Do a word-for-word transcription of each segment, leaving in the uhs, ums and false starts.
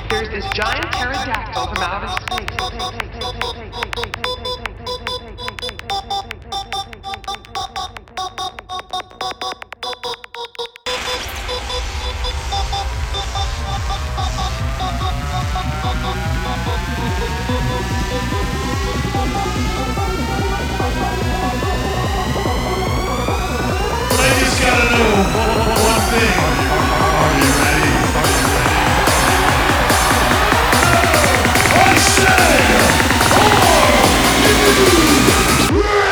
There's this giant pterodactyl from outer space. Ladies gotta know one thing. Are you ready? I say, are you ready?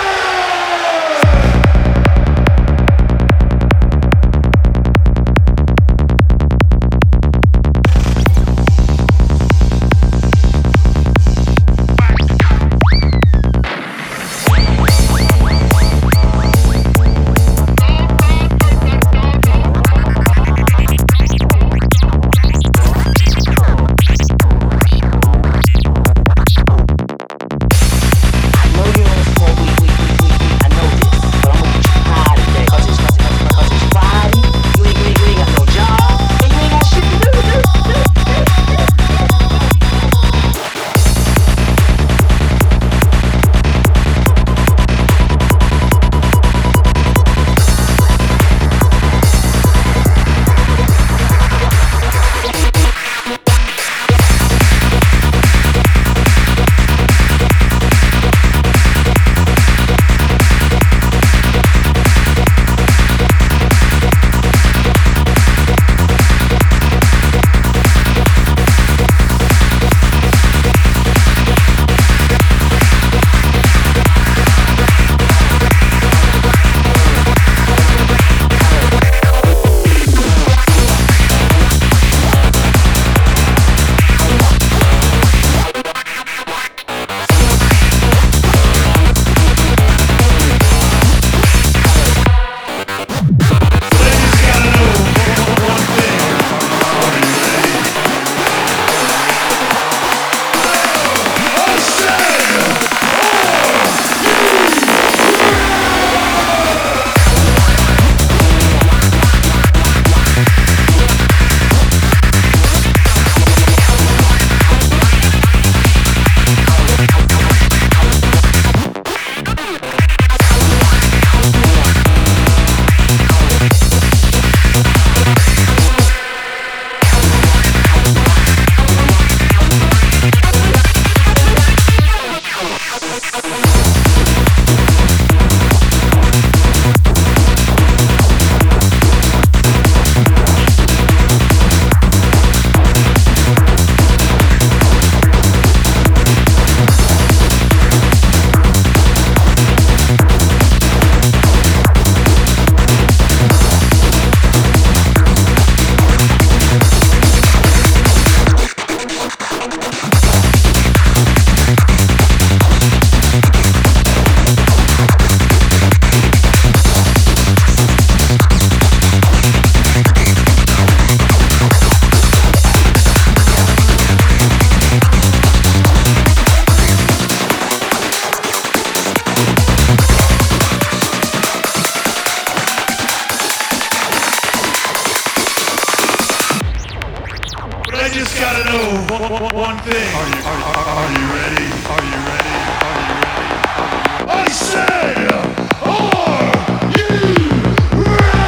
I just gotta know one thing. Are you, are, are, are you ready? Are you ready? Are you ready? I say, are you ready?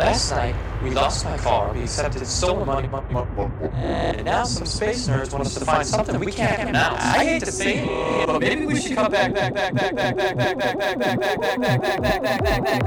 Last night, we lost my car, we accepted stolen money, money, money, money, and now some space nerds want us to find something we can't pronounce. I hate to say it, but maybe we should come back, back, back, back, back, back, back, back, back, back, back, back, back, back, back, back,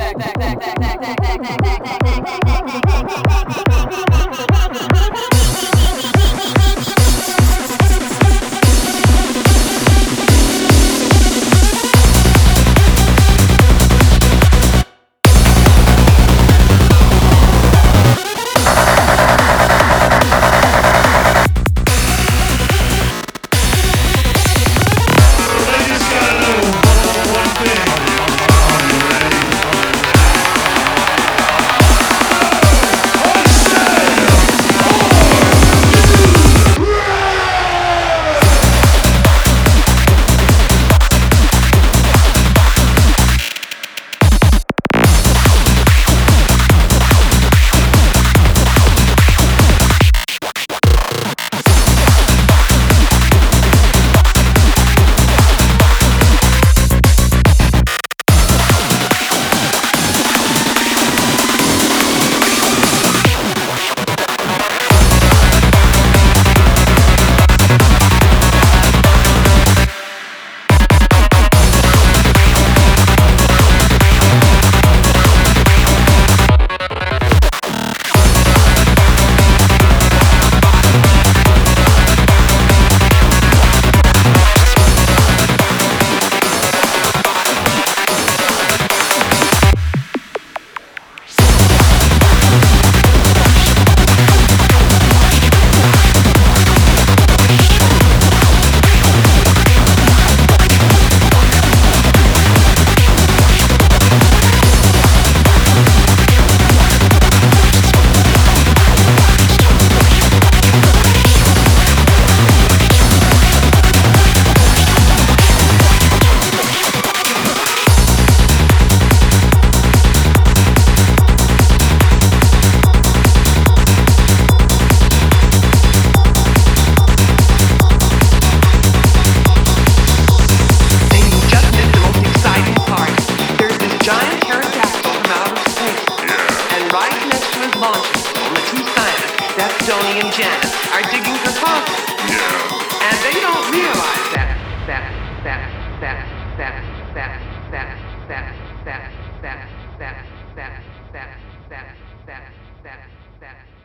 Tony and Janet are digging for fossils. Yeah. And they don't realize that, that, that, that, that, that, that, that, that, that, that, that, that, that, that, that, that, that,